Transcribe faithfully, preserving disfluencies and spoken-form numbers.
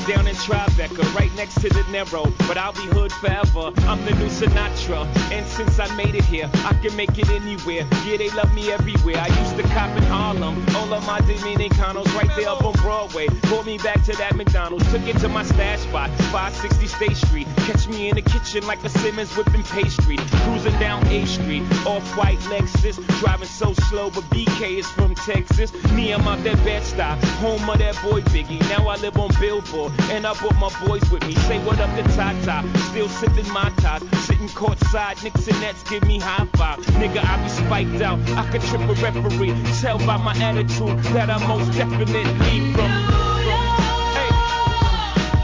down in Tribeca, right next to the Narrow, but I'll be hood forever. I'm the new Sinatra, and since I made it here, I can make it anywhere. Yeah, they love me everywhere. I used to cop in Harlem, all of my Dominicanos right there up on Broadway. Brought me back to that McDonald's, took it to my stash spot, five sixty State Street. Catch me in the kitchen like a Simmons whipping pastry. Cruising down A Street, off-white Lexus, driving so slow, but B K is from Texas. Me, I'm out that Bed-Stuy, home of that boy Biggie. Now I live on Billboard, and I brought my boys with me. Say what up to Tata, still sipping my top, sitting courtside, Knicks and Nets give me high five. Nigga, I be spiked out, I could trip a referee. Tell by my attitude that I most definitely from.